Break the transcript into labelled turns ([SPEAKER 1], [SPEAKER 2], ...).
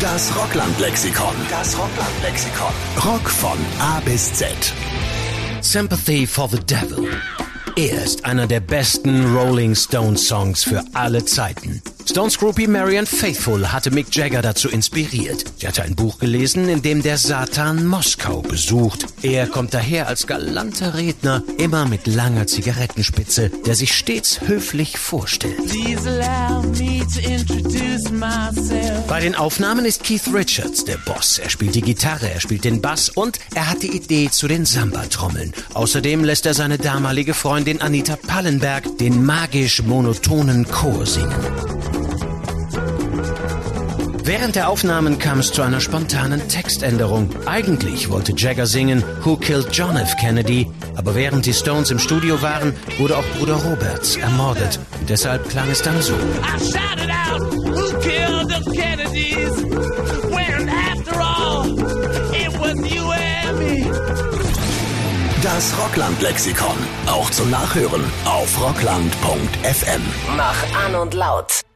[SPEAKER 1] Das Rockland-Lexikon. Das Rockland-Lexikon. Rock von A bis Z.
[SPEAKER 2] Sympathy for the Devil. Er ist einer der besten Rolling Stones Songs für alle Zeiten. Stones Groupie Marianne Faithfull hatte Mick Jagger dazu inspiriert. Sie hatte ein Buch gelesen, in dem der Satan Moskau besucht. Er kommt daher als galanter Redner, immer mit langer Zigarettenspitze, der sich stets höflich vorstellt. Bei den Aufnahmen ist Keith Richards der Boss. Er spielt die Gitarre, er spielt den Bass und er hat die Idee zu den Samba-Trommeln. Außerdem lässt er seine damalige Freundin Anita Pallenberg den magisch monotonen Chor singen. Während der Aufnahmen kam es zu einer spontanen Textänderung. Eigentlich wollte Jagger singen Who Killed John F. Kennedy, aber während die Stones im Studio waren, wurde auch Bruder Robert ermordet. Deshalb klang es dann so.
[SPEAKER 1] Das Rockland-Lexikon. Auch zum Nachhören auf rockland.fm.
[SPEAKER 3] Mach an und laut.